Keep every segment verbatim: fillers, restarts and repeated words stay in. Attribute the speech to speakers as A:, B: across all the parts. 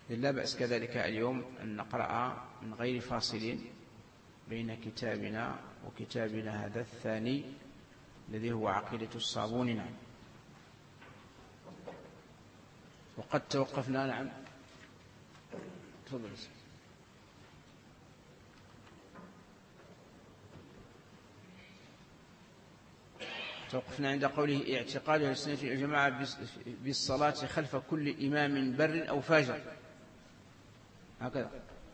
A: لا بأس كذلك اليوم أن نقرأ من غير فاصل بين كتابنا وكتابنا هذا الثاني الذي هو عقيدة الصابوني. نعم. وقد توقفنا. نعم تفضل. توقفنا عند قوله اعتقاد أهل السنة والجماعة بالصلاة خلف كل إمام بر أو فاجر. هكذا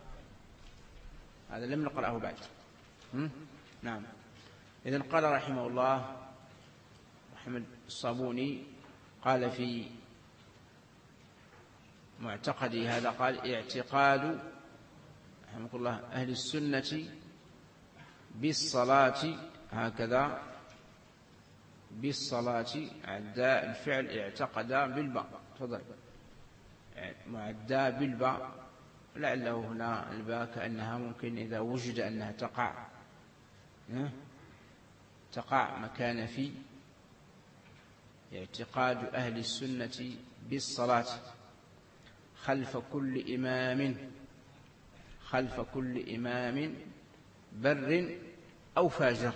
A: هذا لم نقرأه بعد. نعم. إذن قال رحمه الله محمد الصابوني قال في معتقدي هذا قال اعتقاد رحمه الله أهل السنة بالصلاة هكذا بالصلاة عداء الفعل اعتقد بالباء. تفضل. معدى بالباء لعله هنا الباء كأنها ممكن إذا وجد أنها تقع تقع مكان في اعتقاد أهل السنة بالصلاة خلف كل إمام خلف كل إمام بر أو فاجر.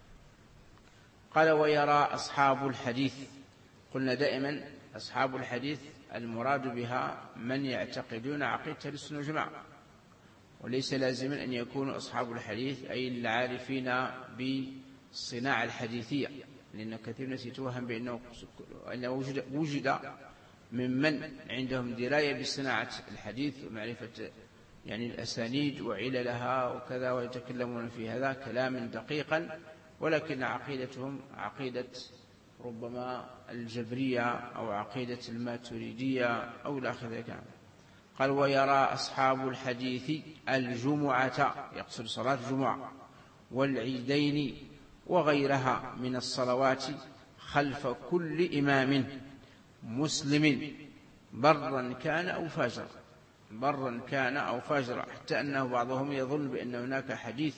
A: قال ويرى أصحاب الحديث. قلنا دائما أصحاب الحديث المراد بها من يعتقدون عقيدة السنة والجماعة، وليس لازما أن يكونوا أصحاب الحديث أي العارفين بالصناعة الحديثية، لأن كثير ناس يتوهم بأنه وجد, وجد ممن عندهم دراية بصناعة الحديث ومعرفة يعني الأسانيد وعللها وكذا، ويتكلمون في هذا كلاما دقيقا، ولكن عقيدتهم عقيدة ربما الجبرية أو عقيدة الماتريدية أو لا آخر ذلك. قال ويرى أصحاب الحديث الجمعة يقصد صلاة الجمعة والعيدين وغيرها من الصلوات خلف كل إمام مسلم برا كان أو فاجرا برا كان أو فاجرا، حتى أنه بعضهم يظن بأن هناك حديث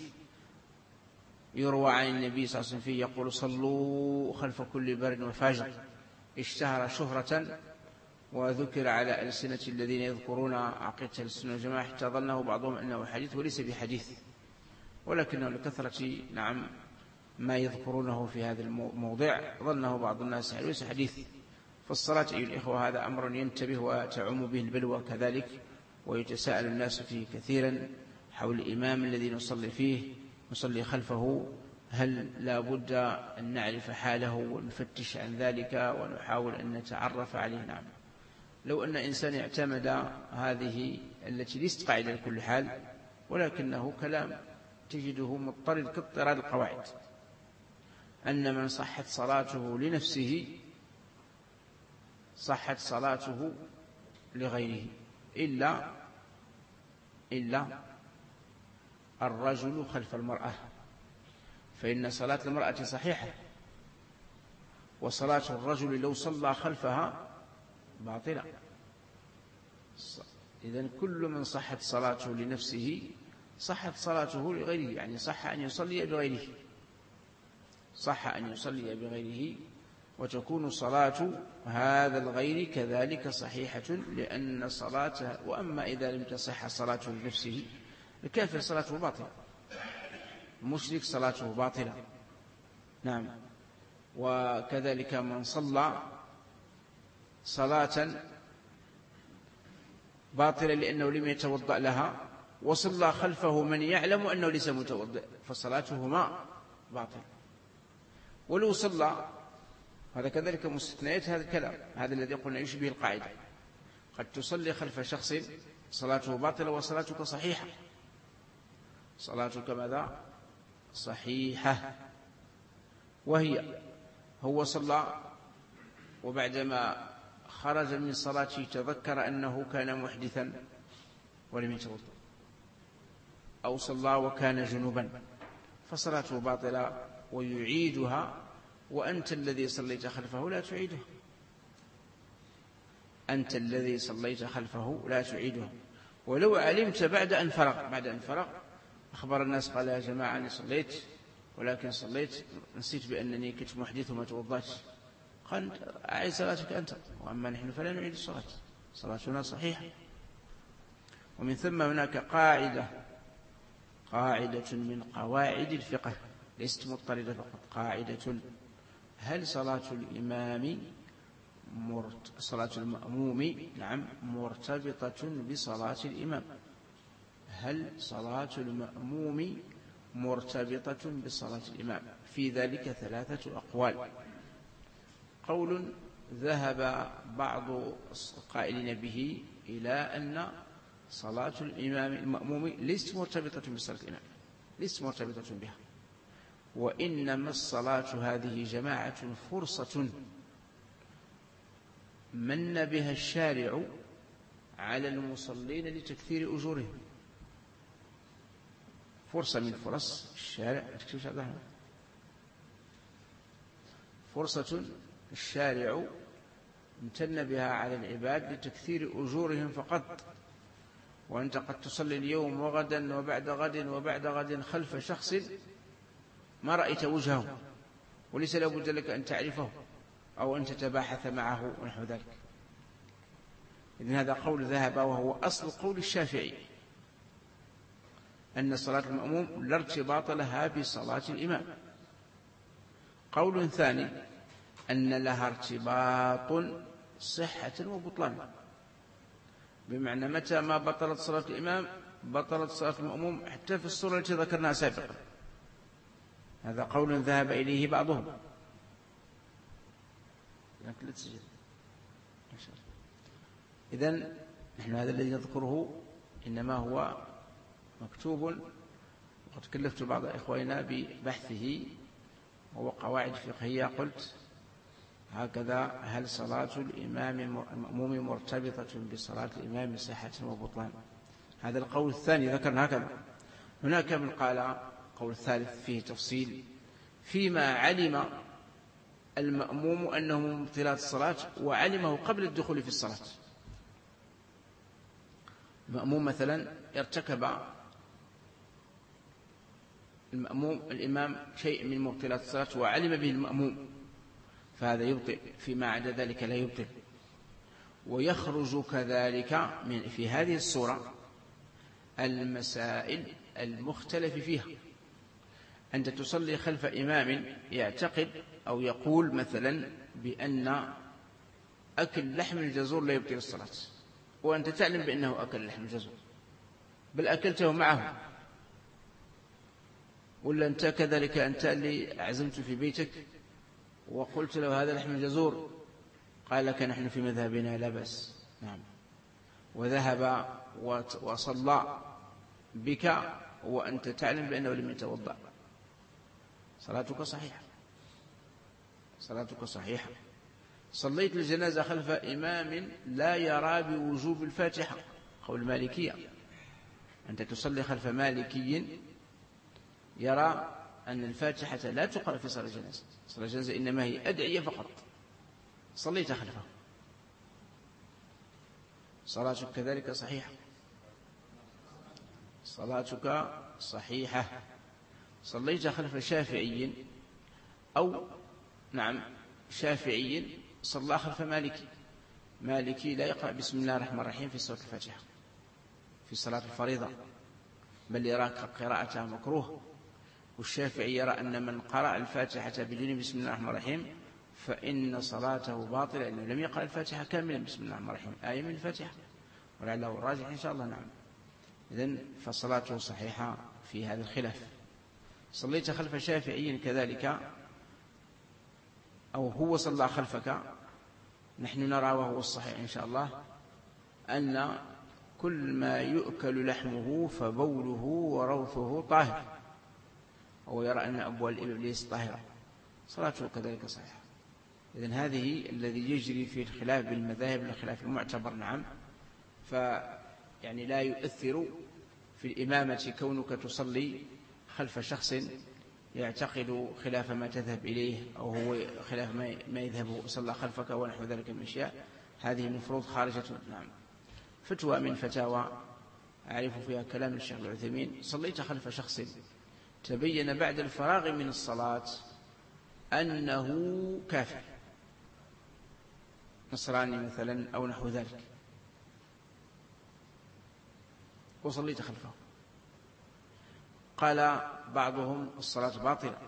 A: يروى عن النبي صلى الله عليه وسلم فيه يقول صلوا خلف كل بر وفاجر، اشتهر شهرة وذكر على ألسنة الذين يذكرون عقيدة السنة والجماعة حتى ظنه بعضهم أنه حديث وليس بحديث، ولكنه لكثرة نعم ما يذكرونه في هذا الموضع ظنه بعض الناس وليس حديث. فالصلاة أيها الإخوة هذا أمر ينتبه وتعم به البلوى كذلك، ويتساءل الناس فيه كثيرا حول الإمام الذي نصلي فيه نصلي خلفه، هل لا بد أن نعرف حاله ونفتش عن ذلك ونحاول أن نتعرف عليه. نعم. لو أن إنسان اعتمد هذه التي ليست قاعدة لكل حال ولكنه كلام تجده مضطرد كاضطراد القواعد، أن من صحت صلاته لنفسه صحت صلاته لغيره إلا إلا الرجل خلف المرأة، فإن صلاة المرأة صحيحة وصلاة الرجل لو صلى خلفها باطلة. إذن كل من صحت صلاته لنفسه صحت صلاته لغيره، يعني صح أن يصلي بغيره صح أن يصلي بغيره وتكون صلاة هذا الغير كذلك صحيحة لأن صلاته. وأما إذا لم تصح صلاته لنفسه الكافر صلاته باطلة، المشرك صلاته باطلة. نعم. وكذلك من صلى صلاة باطلة لأنه لم يتوضأ لها وصلى خلفه من يعلم أنه ليس متوضئ فصلاتهما باطلة. ولو صلى هذا كذلك مستثنيات هذا الكلام، هذا الذي قلنا يشبه القاعدة، قد تصلي خلف شخص صلاته باطلة وصلاتك صحيحة، صلاتك ماذا؟ صحيحة. وهي هو صلى وبعدما خرج من صلاته تذكر أنه كان محدثا ولم يتوضأ، أو صلى وكان جنوبا فصلاته باطلة ويعيدها، وأنت الذي صليت خلفه لا تعيده أنت الذي صليت خلفه لا تعيده. ولو علمت بعد أن فرغ بعد أن فرغ أخبر الناس قال يا جماعة أنا صليت ولكن صليت نسيت بأنني كنت محدث وما توضأت، قال أعيد صلاتك أنت، وأما نحن فلا نعيد الصلاة، صلاتنا صحيحة. ومن ثم هناك قاعدة قاعدة من قواعد الفقه ليست مضطردة فقط، قاعدة: هل صلاة الإمام مرت... صلاة المأموم نعم مرتبطة بصلاة الإمام؟ هل صلاة المأموم مرتبطة بصلاة الإمام؟ في ذلك ثلاثة أقوال. قول ذهب بعض القائلين به إلى أن صلاة الإمام المأموم ليست مرتبطة بصلاة الإمام، ليست مرتبطة بها، وإنما الصلاة هذه جماعة فرصة من بها الشارع على المصلين لتكثير أجورهم، فرصة من فرص الشارع، فرصة الشارع امتن بها على العباد لتكثير أجورهم فقط. وأنت قد تصلي اليوم وغدا وبعد غد وبعد غد خلف شخص ما رأيت وجهه وليس لابد لك أن تعرفه أو أن تتباحث معه ونحو ذلك. إذن هذا قول ذهب وهو أصل قول الشافعي، أن صلاة المأموم لا ارتباط لها بصلاة الإمام. قول ثاني أن لها ارتباط صحة وبطلان، بمعنى متى ما بطلت صلاة الإمام بطلت صلاة المأموم حتى في الصورة التي ذكرناها سابقا. هذا قول ذهب إليه بعضهم. إذن نحن هذا الذي نذكره إنما هو مكتوب، وقد كلفت بعض إخواننا ببحثه، وهو قواعد فقهية. قلت هكذا: هل صلاة الإمام المأموم مرتبطة بصلاة الإمام صحة وبطلان؟ هذا القول الثاني ذكرنا هكذا. هناك من قال قول الثالث فيه تفصيل، فيما علم المأموم أنه من مبطلات الصلاة وعلمه قبل الدخول في الصلاة. المأموم مثلا ارتكب المأموم الإمام شيء من مبطلات الصلاة وعلم به المأموم، فهذا يبطل، فيما عدا ذلك لا يبطل. ويخرج كذلك من في هذه الصورة المسائل المختلف فيها. أنت تصلي خلف إمام يعتقد أو يقول مثلا بأن أكل لحم الجزور لا يبطل الصلاة، وأنت تعلم بأنه أكل لحم الجزور، بل أكلته معه. ولا أنت كذلك، أنت اللي عزمت في بيتك وقلت له هذا لحم الجزور، قال لك نحن في مذهبنا لا بأس، نعم، وذهب وصلى بك وأنت تعلم بأنه لم يتوضأ، صلاتك صحيحة، صلاتك صحيحة. صليت الجنازة خلف إمام لا يرى بوجوب الفاتحة، قول المالكية. أنت تصلي خلف مالكي يرى أن الفاتحة لا تقرأ في صلاة الجنازة، صلاة الجنازة إنما هي أدعية فقط، صليت خلفه، صلاتك كذلك صحيحة، صلاتك صحيحة. صليت خلف شافعي أو نعم شافعي صلى خلف مالكي، مالكي لا يقرأ بسم الله الرحمن الرحيم في سورة الفاتحة في صلاة الفريضة، بل يرى قراءتها مكروه. والشافعي يرى أن من قرأ الفاتحة بدون بسم الله الرحمن الرحيم فإن صلاته باطلة، لأنه لم يقرأ الفاتحة كاملا بسم الله الرحمن الرحيم، آية من الفاتحة، ولعله الراجح إن شاء الله. نعم، إذن فصلاته صحيحة في هذا الخلاف. صليت خلف شافعي كذلك أو هو صلى خلفك، نحن نرى وهو الصحيح إن شاء الله أن كل ما يؤكل لحمه فبوله وروثه طاهر، وهو يرى أن أبوال الإبل ليست طاهرة، صلاته كذلك صحيحة. إذن هذه الذي يجري في الخلاف بالمذاهب الخلاف المعتبر. نعم، فيعني لا يؤثر في الإمامة كونك تصلي خلف شخص يعتقد خلاف ما تذهب إليه أو هو خلاف ما يذهب صلى خلفك ونحو ذلك من الأشياء، هذه مفروض خارجة. نعم. فتوى من فتاوى أعرف فيها كلام الشيخ العثيمين: صليت خلف شخص تبين بعد الفراغ من الصلاة أنه كافر، نصراني مثلا أو نحو ذلك، وصليت خلفه. قال بعضهم الصلاة باطلة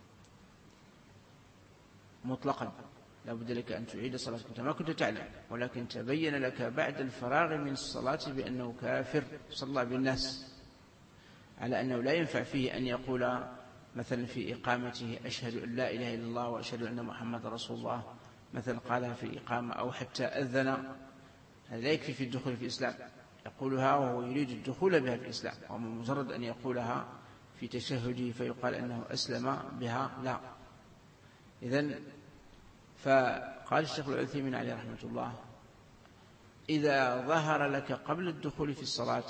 A: مطلقا، لا بد لك أن تعيد صلاتك، أنت ما كنت تعلم، ولكن تبين لك بعد الفراغ من الصلاة بأنه كافر صلى بالناس، على أنه لا ينفع فيه أن يقول مثلا في إقامته أشهد أن لا إله إلا الله وأشهد أن محمد رسول الله، مثلا قالها في إقامة أو حتى أذن، هذا لا يكفي في الدخول في الإسلام، يقولها وهو يريد الدخول بها في الإسلام، ومجرد أن يقولها في تشهده فيقال أنه أسلم بها لا. إذن فقال الشيخ العثيمين عليه رحمة الله: إذا ظهر لك قبل الدخول في الصلاة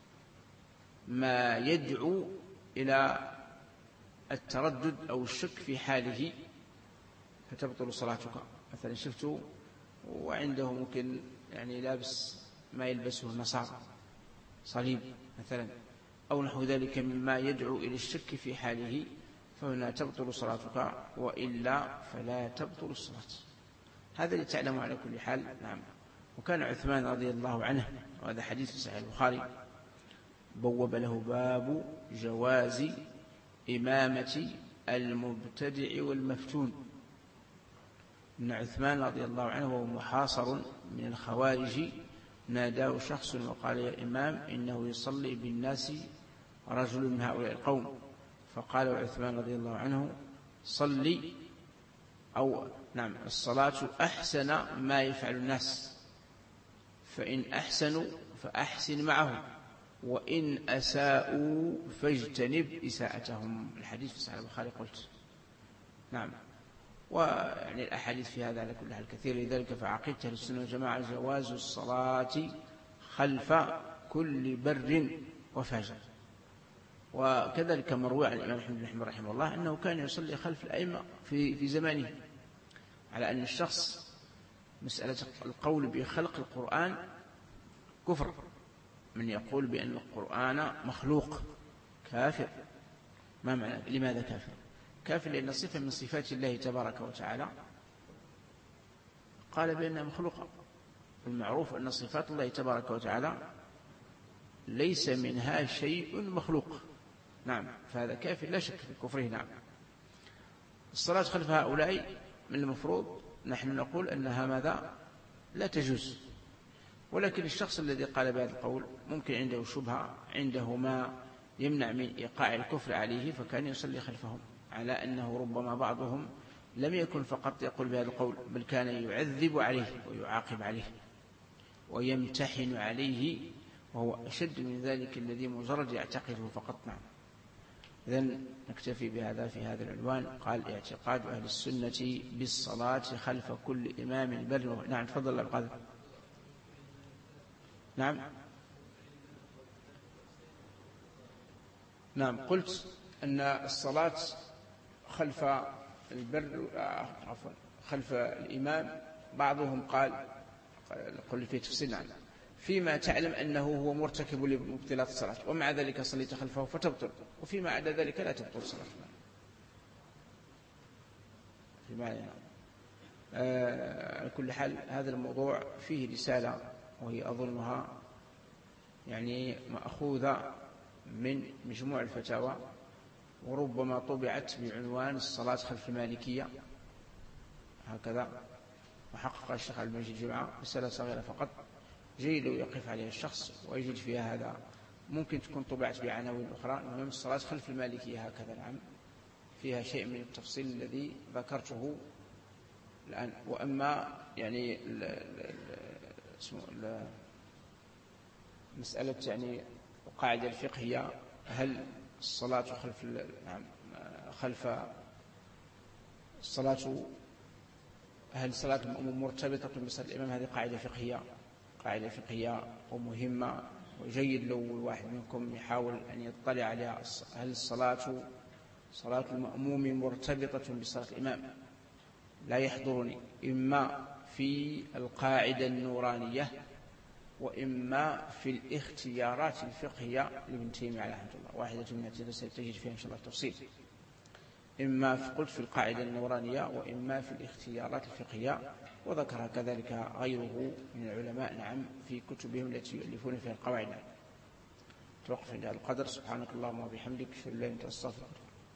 A: ما يدعو إلى التردد أو الشك في حاله فتبطل صلاتك. مثلا شفته وعنده ممكن يعني لابس ما يلبسه النصارى، صليب مثلا أو نحو ذلك مما يدعو إلى الشك في حاله، فهنا تبطل صلاتك، وإلا فلا تبطل الصلاة. هذا لتعلم على كل حال. نعم. وكان عثمان رضي الله عنه، وهذا حديث في صحيح البخاري، بوب له باب جواز إمامة المبتدع والمفتون. إن عثمان رضي الله عنه وهو محاصر من الخوارج ناداه شخص وقال: يا إمام، إنه يصلي بالناس رجل من هؤلاء القوم. فقال عثمان رضي الله عنه: صلي، أو نعم الصلاة أحسن ما يفعل الناس، فإن أحسنوا فأحسن معهم، وإن أساءوا فاجتنب إساءتهم. الحديث في صحيح البخاري قلت. نعم. ويعني الأحاديث في هذا على كل حال كثير، لذلك فعقيدة أهل السنة والجماعة جواز الصلاة خلف كل بر وفاجر. وكذلك مروي عن الإمام أحمد بن حنبل رحمه الله أنه كان يصلي خلف الأئمة في في زمانه، على أن الشخص مسألة القول بخلق القرآن كفر، من يقول بأن القرآن مخلوق كافر. ما معنى؟ لماذا كافر؟ كافر لأن صفة من صفات الله تبارك وتعالى قال بأنها مخلوقة. المعروف أن صفات الله تبارك وتعالى ليس منها شيء مخلوق. نعم. فهذا كافر لا شك في كفره. نعم. الصلاة خلف هؤلاء من المفروض نحن نقول أنها ماذا؟ لا تجوز. ولكن الشخص الذي قال بهذا القول ممكن عنده شبهة، عنده ما يمنع من إيقاع الكفر عليه، فكان يصلي خلفهم، على أنه ربما بعضهم لم يكن فقط يقول بهذا القول، بل كان يعذب عليه ويعاقب عليه ويمتحن عليه، وهو أشد من ذلك الذي مجرد يعتقده فقط. نعم. إذن نكتفي بهذا في هذا العنوان. قال: اعتقاد أهل السنة بالصلاة خلف كل إمام بر. نعم. تفضل الله القادر. نعم. نعم. قلت أن الصلاة خلف البر عفوا خلف الإمام بعضهم قال قل في تفسير نعم فيما تعلم أنه هو مرتكب لمبطلات الصلاة، ومع ذلك صليت خلفه فتبطل، وفيما عدا ذلك لا تبطل الصلاة. فيما يعني. على كل حال هذا الموضوع فيه رسالة، وهي أظنها يعني مأخوذة من مجموع الفتاوى، وربما طبعت بعنوان الصلاة خلف المالكية هكذا، وحقق الشيخ عبد المجيد جمعة رسالة صغيرة فقط، جيد لو يقف عليها الشخص ويجد فيها هذا. ممكن تكون طبعت بعناوين أخرى، المهم الصلاة خلف المالكية هكذا. نعم. فيها شيء من التفصيل الذي ذكرته الآن. وأما يعني ال ال اسمه ال مسألة يعني القاعدة الفقهية، هل الصلاة خلف نعم خلف الصلاة هل صلاة المأموم مرتبطة بصلاة الإمام؟ هذه قاعدة فقهية قاعدة فقهية ومهمة، وجيد لو الواحد منكم يحاول أن يطلع عليها. هل الصلاة صلاة المأموم مرتبطة بصلاة الإمام؟ لا يحضرني إما في القاعدة النورانية، وإما في الاختيارات الفقهية لابن تيمية عليه رحمة الله، واحدة من هذه ستجد فيها إن شاء الله التفصيل. إما في قلت في القاعدة النورانية، وإما في الاختيارات الفقهية، وذكر كذلك غيره من العلماء نعم في كتبهم التي يؤلفون فيها القواعد. توقف عند هذا القدر. سبحانك اللهم وبحمدك أشهد أن لا إله إلا أنت أستغفرك.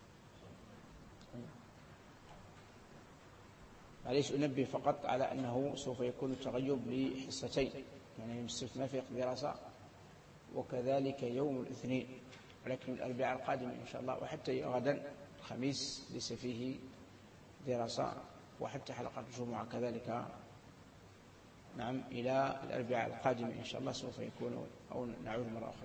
A: معليش أنبه فقط على أنه سوف يكون التغيب لحصتين، يعني يوم السبت ما في دراسة، وكذلك يوم الاثنين، ولكن الأربعاء القادم إن شاء الله، وحتى غدا الخميس ليس فيه دراسة، وحتى حلقة الجمعة كذلك. نعم، إلى الأربعاء القادم إن شاء الله سوف يكون، أو نعود مرة أخرى.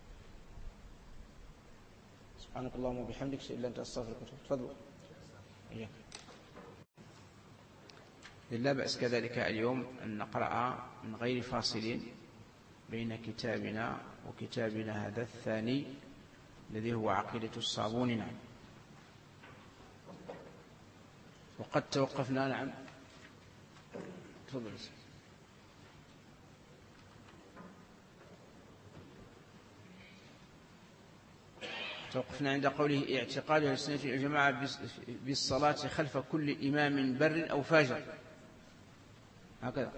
A: سبحانك اللهم وبحمدك أشهد أن لا إله إلا أنت أستغفرك وأتوب إليك. تفضلوا. إياك. لا بأس كذلك اليوم أن نقرأ من غير فاصلين بين كتابنا وكتابنا هذا الثاني الذي هو عقيدة الصابوني. نعم. وقد توقفنا. نعم. تفضل. توقفنا عند قوله اعتقاد أهل السنة والجماعة بالصلاة خلف كل إمام بر أو فاجر. هكذا،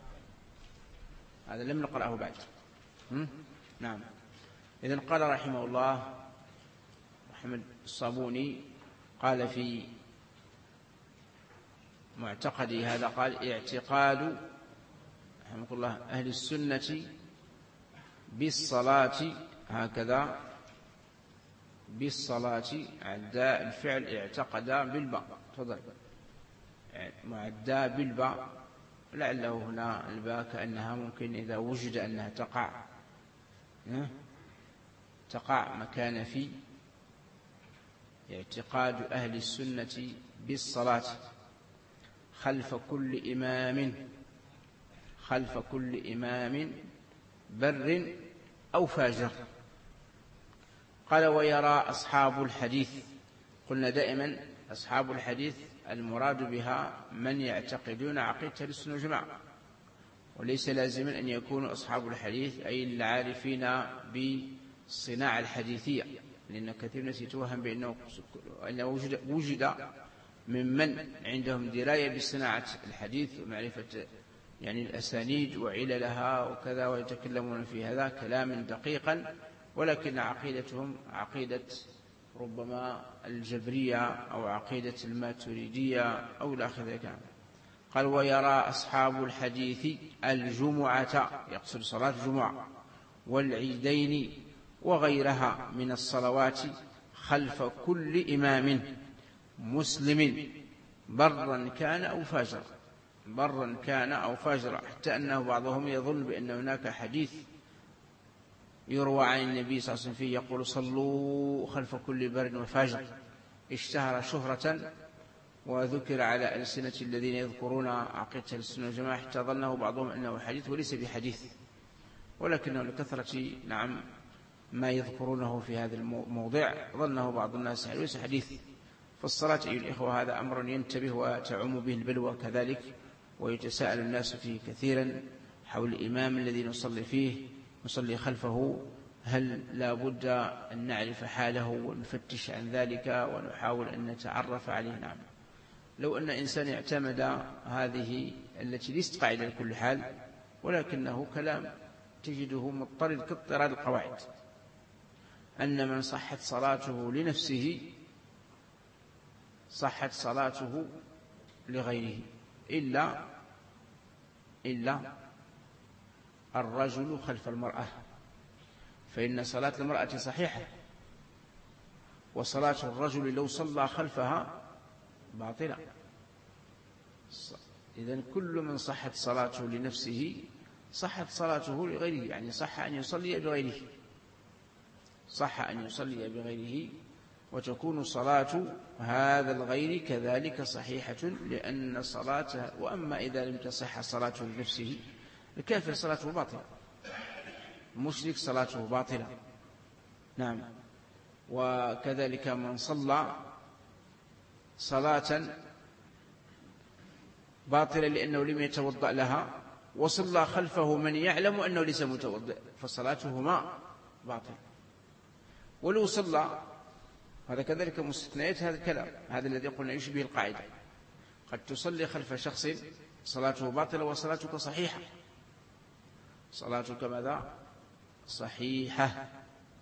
A: هذا لم نقرأه بعد. نعم. إذن قال رحمه الله محمد الصابوني، قال في معتقدي هذا، قال اعتقاد رحمه الله أهل السنة بالصلاة، هكذا بالصلاة عداء الفعل اعتقد بالباء. تفضل. معدى بالباء، لعله هنا الباء كأنها ممكن إذا وجد أنها تقع تقع مكان في. اعتقاد أهل السنة بالصلاة خلف كل إمام خلف كل إمام بر أو فاجر. قال ويرى أصحاب الحديث. قلنا دائما أصحاب الحديث المراد بها من يعتقدون عقيدة السنة والجماعة، وليس لازما أن يكونوا أصحاب الحديث أي العارفين بالصناعة الحديثية، لأن كثير الناس يتوهم بأنه وجد, وجد ممن عندهم دراية بصناعة الحديث ومعرفة يعني الأسانيد وعللها وكذا، ويتكلمون في هذا كلاما دقيقا، ولكن عقيدتهم عقيدة ربما الجبرية أو عقيدة الماتريدية أو إلى آخر ذلك. قال ويرى أصحاب الحديث الجمعة، يقصد صلاة الجمعة، والعيدين وغيرها من الصلوات خلف كل إمام مسلم برا كان أو فاجرا، برا كان أو فاجرا، حتى أنه بعضهم يظن بأن هناك حديث يروى عن النبي صلى الله عليه وسلم فيه يقول صلوا خلف كل بر وفاجر، اشتهر شهرة وذكر على ألسنة الذين يذكرون عقيدة السنة والجماعة، حتى ظنه بعضهم أنه حديث وليس بحديث، ولكنه لكثرة نعم ما يذكرونه في هذا الموضع ظنه بعض الناس وليس حديث. فالصلاة أيها الإخوة هذا أمر ينتبه وتعم به البلوى كذلك، ويتساءل الناس فيه كثيرا حول الإمام الذي نصلي فيه نصلي خلفه، هل لا بد أن نعرف حاله ونفتش عن ذلك ونحاول أن نتعرف عليه؟ نعم. لو أن إنسان اعتمد هذه التي ليست قاعدة لكل حال، ولكنه كلام تجده مضطرد كاضطراد القواعد، أن من صحت صلاته لنفسه صحت صلاته لغيره إلا إلا الرجل خلف المرأة، فإن صلاة المرأة صحيحة، وصلاة الرجل لو صلى خلفها باطلة. إذن كل من صحت صلاته لنفسه صحت صلاته لغيره، يعني صح أن يصلي بغيره صح أن يصلي بغيره وتكون صلاة هذا الغير كذلك صحيحة، لأن صلاته. وأما إذا لم تصح صلاته لنفسه، الكافر صلاته باطلة، المشرك صلاته باطلة. نعم. وكذلك من صلى صلاة باطلة لأنه لم يتوضأ لها وصلى خلفه من يعلم أنه ليس متوضئ، فصلاتهما باطلة. ولو صلى، هذا كذلك مستثنيات هذا الكلام، هذا الذي قلنا يشبه القاعدة، قد تصلي خلف شخص صلاته باطلة وصلاتك صحيحة، صلاتك ماذا؟ صحيحة.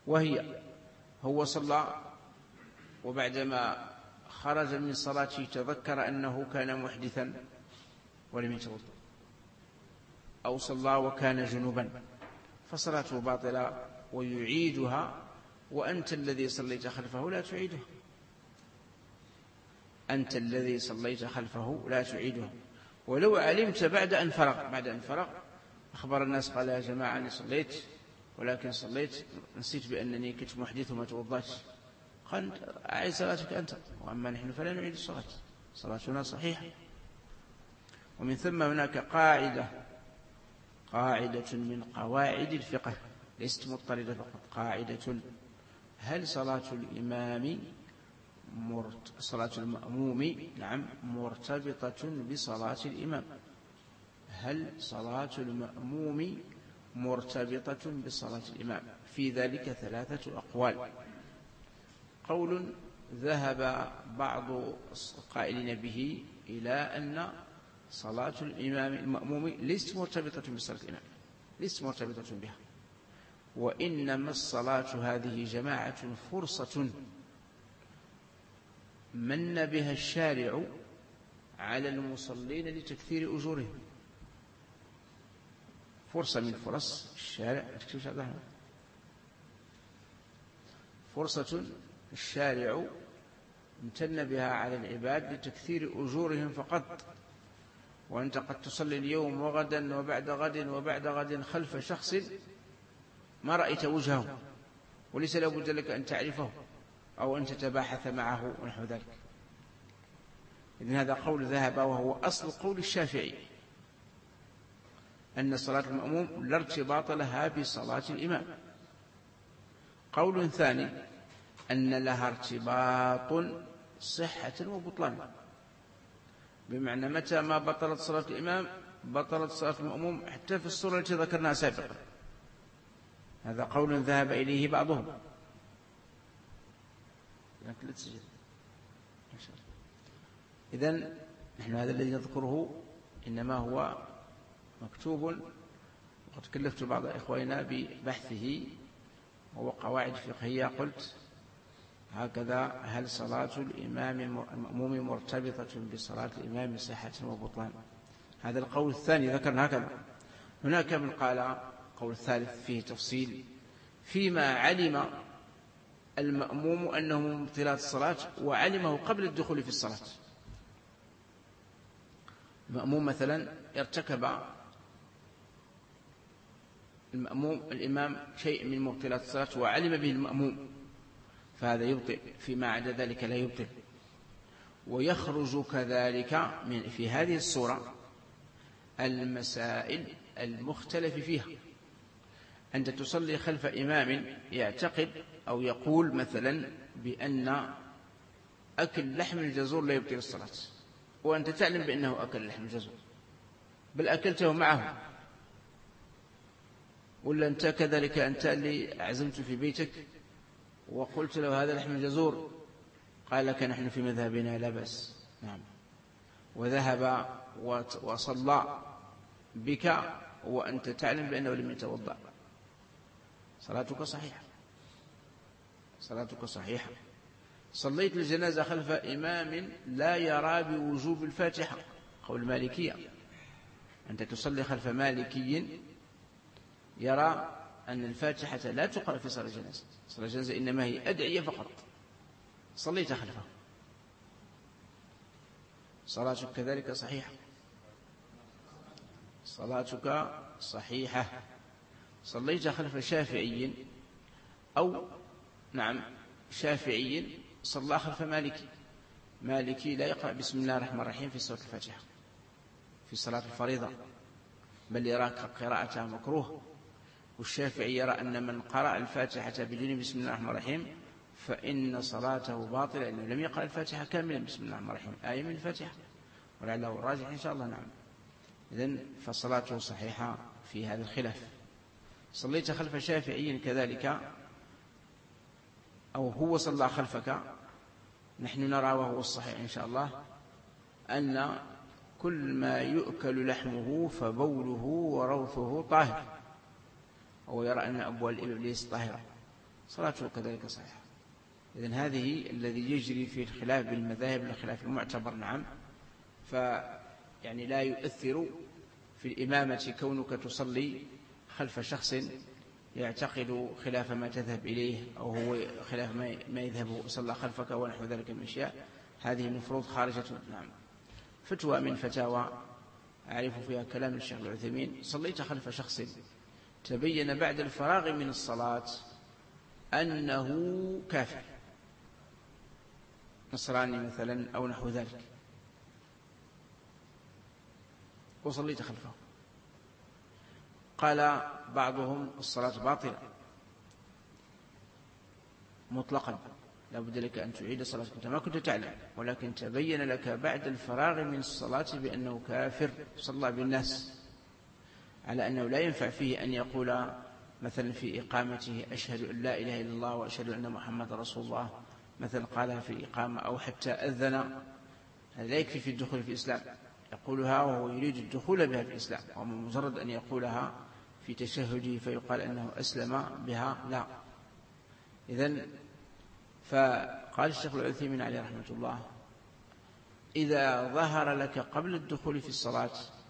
A: وهي هو صلى وبعدما خرج من صلاته تذكر أنه كان محدثا ولم يتوضأ، أو صلى وكان جنوبا فصلاته باطلة ويعيدها، وأنت الذي صليت خلفه لا تعيدها، أنت الذي صليت خلفه لا تعيدها. ولو علمت بعد أن فرغ بعد أن فرغ أخبر الناس قال يا جماعة أني صليت ولكن صليت نسيت بأنني كنت محدث وما توضأتش، قال أعيد صلاتك أنت، وأما نحن فلا نعيد الصلاة، صلاتنا صحيحة. ومن ثم هناك قاعدة قاعدة من قواعد الفقه ليست مضطردة فقط، قاعدة: هل صلاة الإمام مرت... صلاة المأموم نعم مرتبطة بصلاة الإمام؟ هل صلاة المأموم مرتبطة بصلاة الإمام؟ في ذلك ثلاثة أقوال. قول ذهب بعض القائلين به إلى أن صلاة الإمام المأموم ليست مرتبطة بصلاة الإمام، ليست مرتبطة بها، وإنما الصلاة هذه جماعة فرصة من بها الشارع على المصلين لتكثير أجورهم، فرصة من فرص الشارع، فرصة الشارع امتن بها على العباد لتكثير أجورهم فقط. وأنت قد تصلي اليوم وغدا وبعد غد وبعد غد خلف شخص ما رأيت وجهه وليس لابد لك أن تعرفه أو أن تتباحث معه ونحو ذلك. إذن هذا قول ذهب وهو أصل قول الشافعي، أن صلاة المأموم لا ارتباط لها بصلاة الإمام. قول ثاني أن لها ارتباط صحة وبطلان، بمعنى متى ما بطلت صلاة الإمام بطلت صلاة المأموم حتى في الصورة التي ذكرناها سابقا. هذا قول ذهب إليه بعضهم. إذن نحن هذا الذي نذكره إنما هو مكتوب، وقد كلفت بعض إخواننا ببحثه، وهو قواعد فقهية. قلت هكذا: هل صلاة الإمام المأموم مرتبطة بصلاة الإمام صحة وبطلان؟ هذا القول الثاني ذكرنا هكذا. هناك من قال قول الثالث فيه تفصيل، فيما علم المأموم أنه من مبطلات الصلاة وعلمه قبل الدخول في الصلاة. المأموم مثلا ارتكب المأموم الإمام شيء من مبطلات الصلاة وعلم به المأموم، فهذا يبطل، فيما عدا ذلك لا يبطل. ويخرج كذلك من في هذه الصورة المسائل المختلف فيها. أنت تصلي خلف إمام يعتقد أو يقول مثلا بأن أكل لحم الجزور لا يبطل الصلاة، وأنت تعلم بأنه أكل لحم الجزور، بل أكلته معه. ولا أنت كذلك، أنت اللي عزمت في بيتك وقلت له هذا لحم الجزور، قال لك نحن في مذهبنا لا بأس، نعم، وذهب وصلى بك وأنت تعلم بأنه لم يتوضأ، صلاتك صحيحة، صلاتك صحيحة. صليت الجنازة خلف إمام لا يرى بوجوب الفاتحة، قول المالكية. أنت تصلي خلف مالكي يرى أن الفاتحة لا تقرأ في صلاة الجنازة، صلاة الجنازة إنما هي أدعية فقط، صليت خلفه، صلاتك كذلك صحيحة، صلاتك صحيحة. صليت خلف شافعي أو نعم شافعي صلى خلف مالكي، مالكي لا يقرأ بسم الله الرحمن الرحيم في سورة الفاتحة في صلاة الفريضة، بل يرى قراءتها مكروه. والشافعي يرى أن من قرأ الفاتحة بدون بسم الله الرحمن الرحيم فإن صلاته باطلة، لأنه لم يقرأ الفاتحة كاملا بسم الله الرحمن الرحيم، آية من الفاتحة، ولعله الراجح إن شاء الله. نعم، إذن فصلاته صحيحة في هذا الخلاف. صليت خلف شافعي كذلك أو هو صلى خلفك، نحن نرى وهو الصحيح إن شاء الله أن كل ما يؤكل لحمه فبوله وروثه طاهر، هو يرى أن أبوال الإبل ليست طاهرة، صلاته كذلك صحيحة. إذن هذه الذي يجري في الخلاف بالمذاهب الخلاف المعتبر. نعم. فيعني لا يؤثر في الإمامة كونك تصلي خلف شخص يعتقد خلاف ما تذهب إليه أو هو خلاف ما يذهب صلى خلفك ونحو ذلك من أشياء، هذه المفروض خارجة. نعم. فتوى من فتاوى أعرف فيها كلام الشيخ العثيمين: صليت خلف شخص تبين بعد الفراغ من الصلاة أنه كافر، نصراني مثلا أو نحو ذلك، وصليت خلفه. قال بعضهم: الصلاة باطلة مطلقا، لا بد لك أن تعيد صلاتك، أنت ما كنت تعلم، ولكن تبين لك بعد الفراغ من الصلاة بأنه كافر صلى بالناس، على أنه لا ينفع فيه أن يقول مثلا في إقامته: أشهد أن لا إله إلا الله وأشهد أن محمد رسول الله، مثلا قالها في إقامة، أو حتى أذن، هذا لا يكفي في الدخول في الإسلام، يقولها وهو يريد الدخول بها في الإسلام، ومجرد أن يقولها في تشهده فيقال أنه أسلم بها، لا. إذن فقال الشيخ العثيمين عليه رحمة الله: إذا ظهر لك قبل الدخول في الصلاة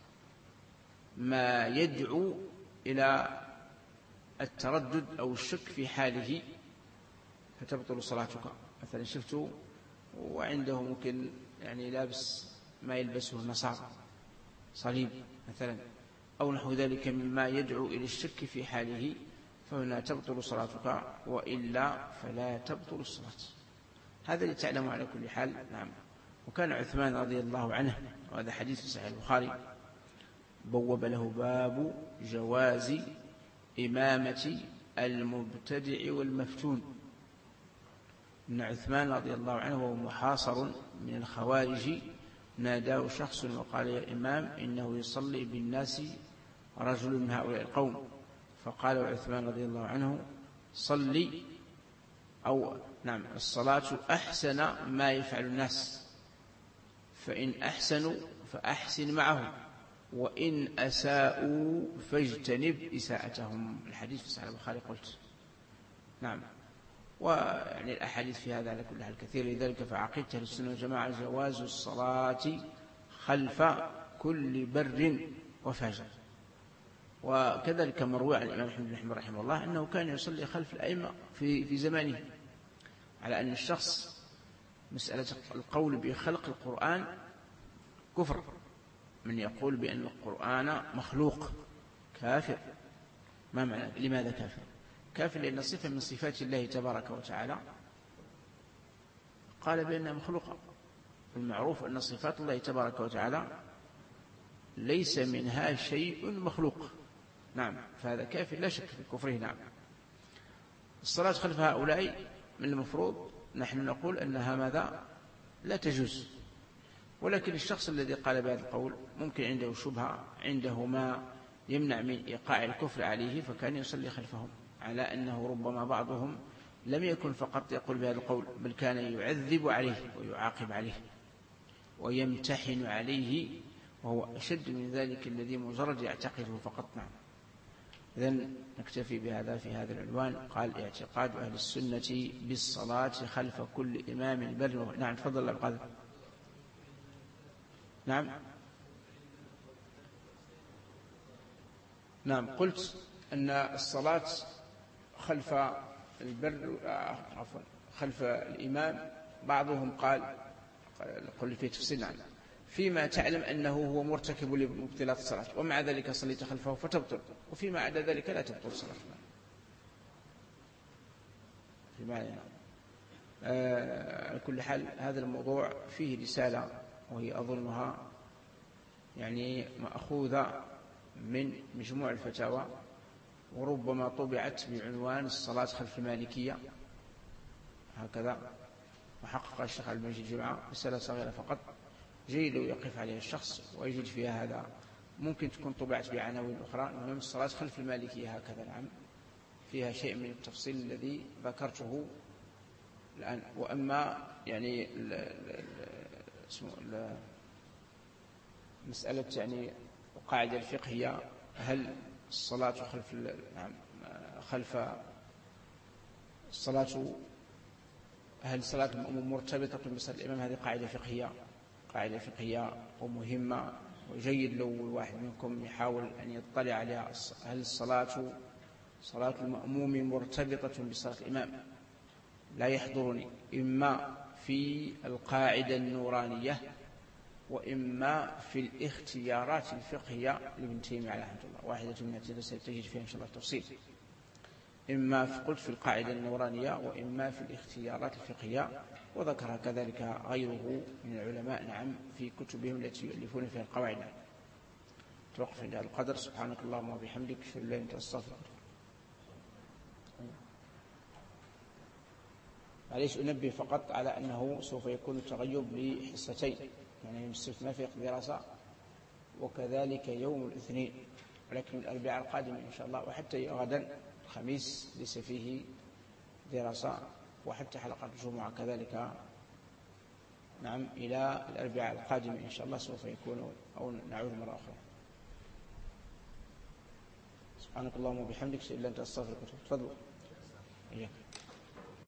A: ما يدعو إلى التردد أو الشك في حاله فتبطل صلاتك. مثلا شفته وعنده ممكن يعني لابس ما يلبسه النصارى، صليب مثلا أو نحو ذلك مما يدعو إلى الشك في حاله، فهنا تبطل صلاتك، وإلا فلا تبطل الصلاة. هذا لتعلم على كل حال. نعم. وكان عثمان رضي الله عنه، وهذا حديث في صحيح البخاري، بوب له باب جواز إمامة المبتدع والمفتون. إن عثمان رضي الله عنه وهو محاصر من الخوارج ناداه شخص وقال: يا إمام، إنه يصلي بالناس رجل من هؤلاء القوم. فقال عثمان رضي الله عنه: صلي، أو نعم الصلاة أحسن ما يفعل الناس، فإن أحسنوا فأحسن معهم، وإن أساءوا فاجتنب إساءتهم. الحديث في صحيح البخاري قلت. نعم. ويعني الأحاديث في هذا على كل حال كثير، لذلك فعقيدة أهل السنة والجماعة جواز الصلاة خلف كل بر وفاجر. وكذلك مروي عن الإمام أحمد بن حنبل رحمه الله أنه كان يصلي خلف الأئمة في في زمانه، على أن الشخص مسألة القول بخلق القرآن كفر. من يقول بأن القرآن مخلوق كافر. ما معنى؟ لماذا كافر؟ كافر لأن صفة من صفات الله تبارك وتعالى قال بأنها مخلوقة. المعروف أن صفات الله تبارك وتعالى ليس منها شيء مخلوق. نعم. فهذا كافر لا شك في كفره. نعم. الصلاة خلف هؤلاء من المفروض نحن نقول أنها ماذا؟ لا تجوز. ولكن الشخص الذي قال بهذا القول ممكن عنده شبهة، عنده ما يمنع من إيقاع الكفر عليه، فكان يصلي خلفهم، على أنه ربما بعضهم لم يكن فقط يقول بهذا القول، بل كان يعذب عليه ويعاقب عليه ويمتحن عليه، وهو أشد من ذلك الذي مجرد يعتقده فقط. نعم. إذن نكتفي بهذا في هذا العنوان. قال: اعتقاد أهل السنة بالصلاة خلف كل إمام بر. نعم. تفضل أبو قادر. نعم. نعم. قلت أن الصلاة خلف البر عفوا خلف الإمام بعضهم قال قل في تفسير نعم فيما تعلم أنه هو مرتكب لمبطلات الصلاة، ومع ذلك صليت خلفه فتبطل، وفيما عدا ذلك لا تبطل الصلاة. فيما يعني. آه على كل حال هذا الموضوع فيه رسالة، وهي أظنها يعني مأخوذة من مجموع الفتاوى، وربما طبعت بعنوان الصلاة خلف المالكية هكذا، وحقق الشيخ علي المجيد جمعة رسالة صغيرة فقط، جيد لو يقف عليها الشخص ويجد فيها هذا. ممكن تكون طبعت بعناوين أخرى، المهم الصلاة خلف المالكية هكذا. نعم. فيها شيء من التفصيل الذي ذكرته الآن. وأما يعني ال ال اسمه ال مسألة يعني القاعدة الفقهية، هل الصلاة خلف نعم خلف الصلاة هل صلاة المأموم مرتبطة بصلاة الإمام؟ هذه قاعدة فقهية قاعدة فقهية ومهمة، وجيد لو الواحد منكم يحاول أن يطلع عليها. هل الصلاة صلاة المأموم مرتبطة بصلاة الإمام؟ لا يحضرني إما في القاعدة النورانية وإما في الاختيارات الفقهية لابن تيمية عليه رحمة الله، واحدة من التي ستجد فيها إن شاء الله التفصيل. إما قلت في القاعدة النورانية وإما في الاختيارات الفقهية، وذكر كذلك غيره من العلماء نعم في كتبهم التي يؤلفون فيها القواعد. توقف عند هذا القدر. سبحانك اللهم وبحمدك أشهد أن لا إله إلا أنت أستغفرك. معليش أنبه فقط على أنه سوف يكون التغيب لحصتين، يعني يوم السبت ما في دراسة، وكذلك يوم الاثنين، ولكن الأربعاء القادم إن شاء الله، وحتى غدا الخميس ليس فيه دراسة، وحتى حلقة الجمعة كذلك. نعم إلى الأربعاء القادم إن شاء الله سوف يكون، أو نعود مرة أخرى. سبحانك اللهم وبحمدك أشهد أن لا إله إلا أنت أستغفرك وأتوب إليك. تفضل. إياك.